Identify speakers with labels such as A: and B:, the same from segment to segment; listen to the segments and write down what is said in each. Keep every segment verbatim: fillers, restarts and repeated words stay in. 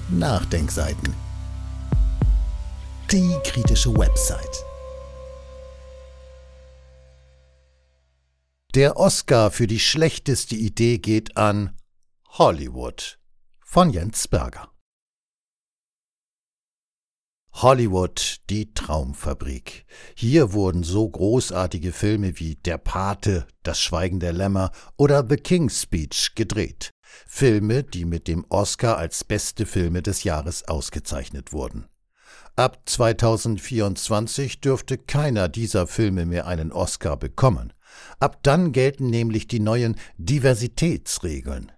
A: Nachdenkseiten. Die kritische Website. Der Oscar für die schlechteste Idee geht an Hollywood von Jens Berger. Hollywood, die Traumfabrik. Hier wurden so großartige Filme wie Der Pate, Das Schweigen der Lämmer oder The King's Speech gedreht. Filme, die mit dem Oscar als beste Filme des Jahres ausgezeichnet wurden. Ab zweitausendvierundzwanzig dürfte keiner dieser Filme mehr einen Oscar bekommen. Ab dann gelten nämlich die neuen Diversitätsregeln.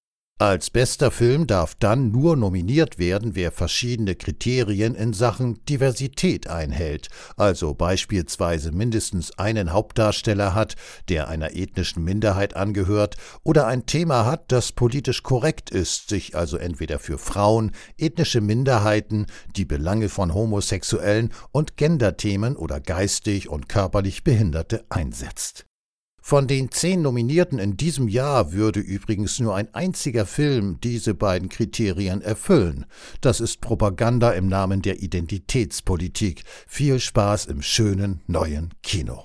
A: Als bester Film darf dann nur nominiert werden, wer verschiedene Kriterien in Sachen Diversität einhält, also beispielsweise mindestens einen Hauptdarsteller hat, der einer ethnischen Minderheit angehört, oder ein Thema hat, das politisch korrekt ist, sich also entweder für Frauen, ethnische Minderheiten, die Belange von Homosexuellen und Genderthemen oder geistig und körperlich Behinderte einsetzt. Von den zehn Nominierten in diesem Jahr würde übrigens nur ein einziger Film diese beiden Kriterien erfüllen. Das ist Propaganda im Namen der Identitätspolitik. Viel Spaß im schönen, neuen Kino.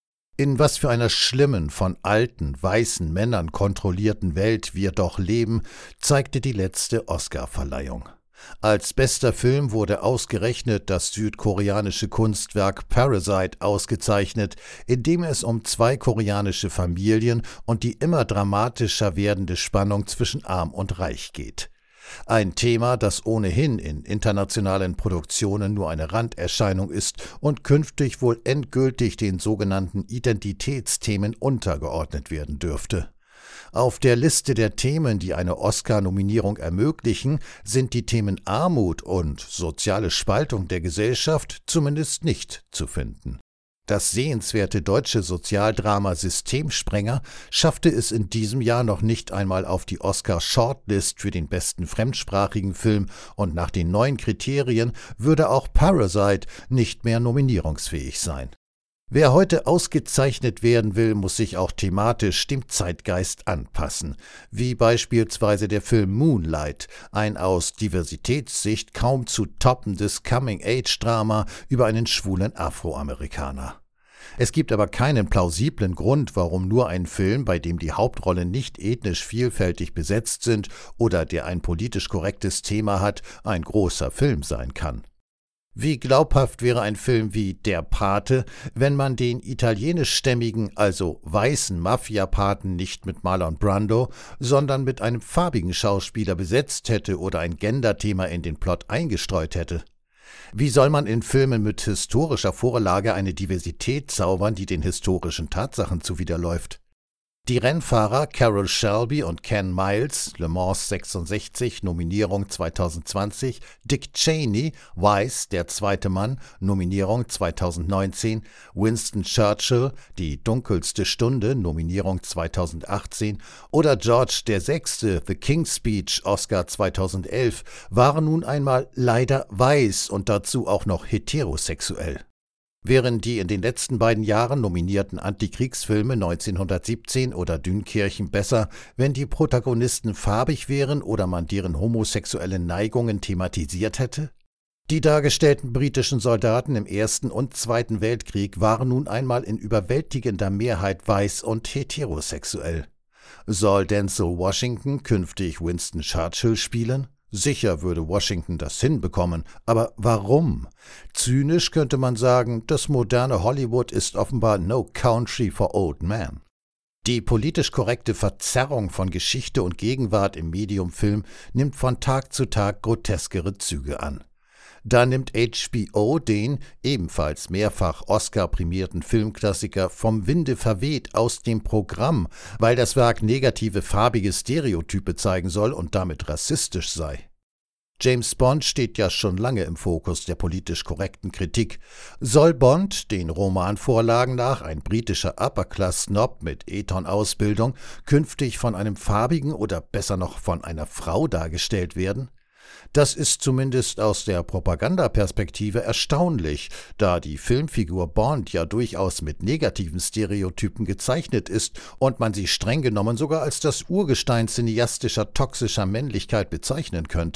A: In was für einer schlimmen, von alten, weißen Männern kontrollierten Welt wir doch leben, zeigte die letzte Oscarverleihung. Als bester Film wurde ausgerechnet das südkoreanische Kunstwerk Parasite ausgezeichnet, in dem es um zwei koreanische Familien und die immer dramatischer werdende Spannung zwischen Arm und Reich geht. Ein Thema, das ohnehin in internationalen Produktionen nur eine Randerscheinung ist und künftig wohl endgültig den sogenannten Identitätsthemen untergeordnet werden dürfte. Auf der Liste der Themen, die eine Oscar-Nominierung ermöglichen, sind die Themen Armut und soziale Spaltung der Gesellschaft zumindest nicht zu finden. Das sehenswerte deutsche Sozialdrama Systemsprenger schaffte es in diesem Jahr noch nicht einmal auf die Oscar-Shortlist für den besten fremdsprachigen Film und nach den neuen Kriterien würde auch Parasite nicht mehr nominierungsfähig sein. Wer heute ausgezeichnet werden will, muss sich auch thematisch dem Zeitgeist anpassen, wie beispielsweise der Film Moonlight, ein aus Diversitätssicht kaum zu toppendes Coming-Age-Drama über einen schwulen Afroamerikaner. Es gibt aber keinen plausiblen Grund, warum nur ein Film, bei dem die Hauptrollen nicht ethnisch vielfältig besetzt sind oder der ein politisch korrektes Thema hat, ein großer Film sein kann. Wie glaubhaft wäre ein Film wie Der Pate, wenn man den italienischstämmigen, also weißen Mafia-Paten nicht mit Marlon Brando, sondern mit einem farbigen Schauspieler besetzt hätte oder ein Gender-Thema in den Plot eingestreut hätte? Wie soll man in Filmen mit historischer Vorlage eine Diversität zaubern, die den historischen Tatsachen zuwiderläuft? Die Rennfahrer Carroll Shelby und Ken Miles, Le Mans sechsundsechzig, Nominierung zweitausendzwanzig, Dick Cheney, Vice, Der zweite Mann, Nominierung zweitausendneunzehn, Winston Churchill, Die dunkelste Stunde, Nominierung zweitausendachtzehn oder George der Sechste, The King's Speech, Oscar zweitausendelf, waren nun einmal leider weiß und dazu auch noch heterosexuell. Wären die in den letzten beiden Jahren nominierten Antikriegsfilme neunzehnhundertsiebzehn oder Dünkirchen besser, wenn die Protagonisten farbig wären oder man deren homosexuellen Neigungen thematisiert hätte? Die dargestellten britischen Soldaten im Ersten und Zweiten Weltkrieg waren nun einmal in überwältigender Mehrheit weiß und heterosexuell. Soll Denzel Washington künftig Winston Churchill spielen? Sicher würde Washington das hinbekommen, aber warum? Zynisch könnte man sagen, das moderne Hollywood ist offenbar no country for old men. Die politisch korrekte Verzerrung von Geschichte und Gegenwart im Medium Film nimmt von Tag zu Tag groteskere Züge an. Da nimmt H B O den, ebenfalls mehrfach Oscar-prämierten Filmklassiker vom Winde verweht aus dem Programm, weil das Werk negative farbige Stereotype zeigen soll und damit rassistisch sei. James Bond steht ja schon lange im Fokus der politisch korrekten Kritik. Soll Bond, den Romanvorlagen nach ein britischer Upper-Class-Snob mit Eton-Ausbildung, künftig von einem farbigen oder besser noch von einer Frau dargestellt werden? Das ist zumindest aus der Propagandaperspektive erstaunlich, da die Filmfigur Bond ja durchaus mit negativen Stereotypen gezeichnet ist und man sie streng genommen sogar als das Urgestein cineastischer toxischer Männlichkeit bezeichnen könnte.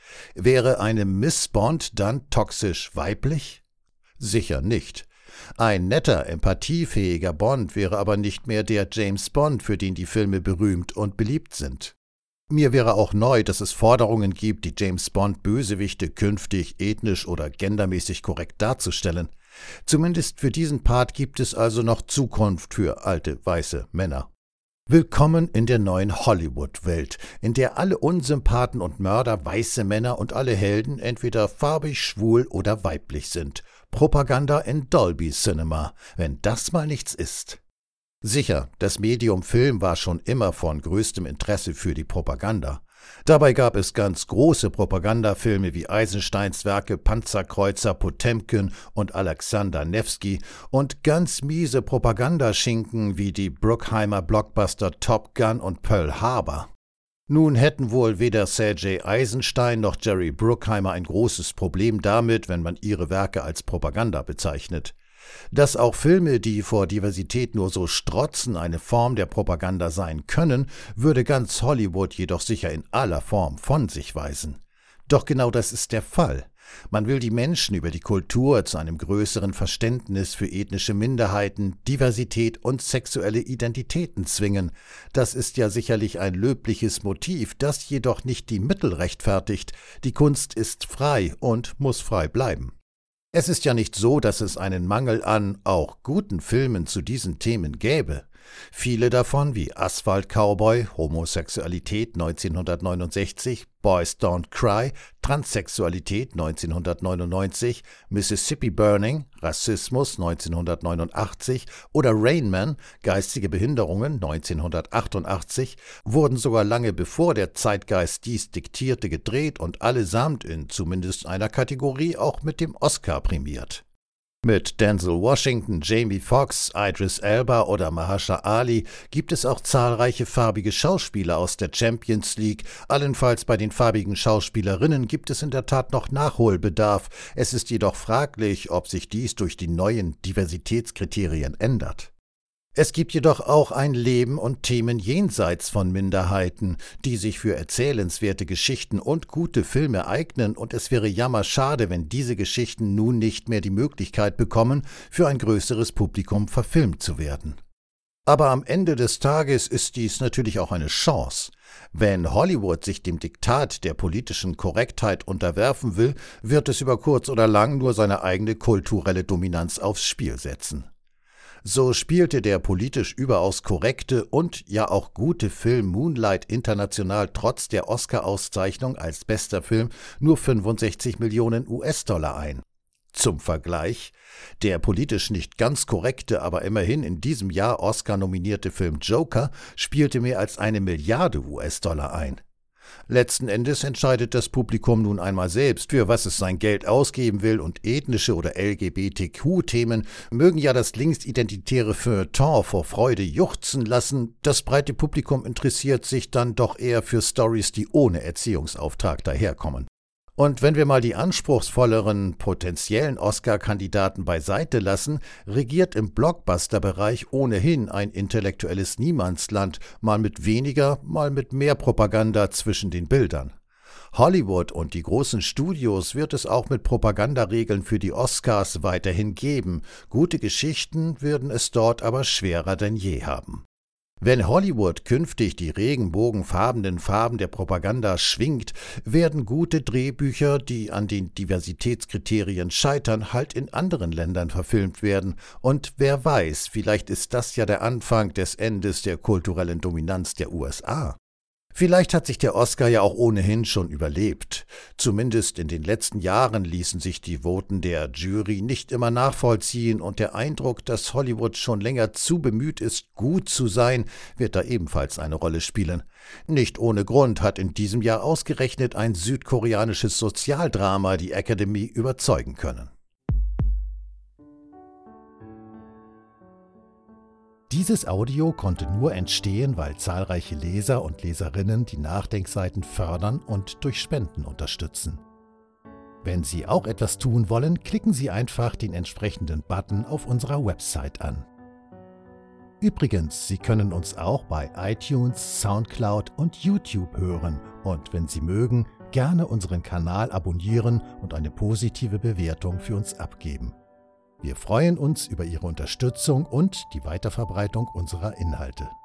A: Wäre eine Miss Bond dann toxisch weiblich? Sicher nicht. Ein netter, empathiefähiger Bond wäre aber nicht mehr der James Bond, für den die Filme berühmt und beliebt sind. Mir wäre auch neu, dass es Forderungen gibt, die James Bond-Bösewichte künftig ethnisch oder gendermäßig korrekt darzustellen. Zumindest für diesen Part gibt es also noch Zukunft für alte, weiße Männer. Willkommen in der neuen Hollywood-Welt, in der alle Unsympathen und Mörder weiße Männer und alle Helden entweder farbig, schwul oder weiblich sind. Propaganda in Dolby Cinema, wenn das mal nichts ist. Sicher, das Medium Film war schon immer von größtem Interesse für die Propaganda. Dabei gab es ganz große Propagandafilme wie Eisensteins Werke Panzerkreuzer Potemkin und Alexander Nevsky und ganz miese Propagandaschinken wie die Bruckheimer Blockbuster Top Gun und Pearl Harbor. Nun hätten wohl weder Sergei Eisenstein noch Jerry Bruckheimer ein großes Problem damit, wenn man ihre Werke als Propaganda bezeichnet. Dass auch Filme, die vor Diversität nur so strotzen, eine Form der Propaganda sein können, würde ganz Hollywood jedoch sicher in aller Form von sich weisen. Doch genau das ist der Fall. Man will die Menschen über die Kultur zu einem größeren Verständnis für ethnische Minderheiten, Diversität und sexuelle Identitäten zwingen. Das ist ja sicherlich ein löbliches Motiv, das jedoch nicht die Mittel rechtfertigt. Die Kunst ist frei und muss frei bleiben. Es ist ja nicht so, dass es einen Mangel an auch guten Filmen zu diesen Themen gäbe. Viele davon wie Asphalt Cowboy, Homosexualität neunzehnhundertneunundsechzig, Boys Don't Cry, Transsexualität neunzehnhundertneunundneunzig, Mississippi Burning, Rassismus neunzehnhundertneunundachtzig oder Rain Man, geistige Behinderungen neunzehnhundertachtundachtzig, wurden sogar lange bevor der Zeitgeist dies diktierte gedreht und allesamt in zumindest einer Kategorie auch mit dem Oscar prämiert. Mit Denzel Washington, Jamie Foxx, Idris Elba oder Mahershala Ali gibt es auch zahlreiche farbige Schauspieler aus der Champions League. Allenfalls bei den farbigen Schauspielerinnen gibt es in der Tat noch Nachholbedarf. Es ist jedoch fraglich, ob sich dies durch die neuen Diversitätskriterien ändert. Es gibt jedoch auch ein Leben und Themen jenseits von Minderheiten, die sich für erzählenswerte Geschichten und gute Filme eignen, und es wäre jammerschade, wenn diese Geschichten nun nicht mehr die Möglichkeit bekommen, für ein größeres Publikum verfilmt zu werden. Aber am Ende des Tages ist dies natürlich auch eine Chance. Wenn Hollywood sich dem Diktat der politischen Korrektheit unterwerfen will, wird es über kurz oder lang nur seine eigene kulturelle Dominanz aufs Spiel setzen. So spielte der politisch überaus korrekte und ja auch gute Film Moonlight international trotz der Oscar-Auszeichnung als bester Film nur fünfundsechzig Millionen US-Dollar ein. Zum Vergleich, der politisch nicht ganz korrekte, aber immerhin in diesem Jahr Oscar-nominierte Film Joker spielte mehr als eine Milliarde US-Dollar ein. Letzten Endes entscheidet das Publikum nun einmal selbst, für was es sein Geld ausgeben will, und ethnische oder L G B T Q-Themen mögen ja das linksidentitäre Feuilleton vor Freude juchzen lassen, das breite Publikum interessiert sich dann doch eher für Storys, die ohne Erziehungsauftrag daherkommen. Und wenn wir mal die anspruchsvolleren, potenziellen Oscar-Kandidaten beiseite lassen, regiert im Blockbuster-Bereich ohnehin ein intellektuelles Niemandsland, mal mit weniger, mal mit mehr Propaganda zwischen den Bildern. Hollywood und die großen Studios wird es auch mit Propagandaregeln für die Oscars weiterhin geben. Gute Geschichten würden es dort aber schwerer denn je haben. Wenn Hollywood künftig die regenbogenfarbenen Farben der Propaganda schwingt, werden gute Drehbücher, die an den Diversitätskriterien scheitern, halt in anderen Ländern verfilmt werden. Und wer weiß, vielleicht ist das ja der Anfang des Endes der kulturellen Dominanz der U S A. Vielleicht hat sich der Oscar ja auch ohnehin schon überlebt. Zumindest in den letzten Jahren ließen sich die Voten der Jury nicht immer nachvollziehen, und der Eindruck, dass Hollywood schon länger zu bemüht ist, gut zu sein, wird da ebenfalls eine Rolle spielen. Nicht ohne Grund hat in diesem Jahr ausgerechnet ein südkoreanisches Sozialdrama die Academy überzeugen können. Dieses Audio konnte nur entstehen, weil zahlreiche Leser und Leserinnen die Nachdenkseiten fördern und durch Spenden unterstützen. Wenn Sie auch etwas tun wollen, klicken Sie einfach den entsprechenden Button auf unserer Website an. Übrigens, Sie können uns auch bei iTunes, Soundcloud und YouTube hören, und wenn Sie mögen, gerne unseren Kanal abonnieren und eine positive Bewertung für uns abgeben. Wir freuen uns über Ihre Unterstützung und die Weiterverbreitung unserer Inhalte.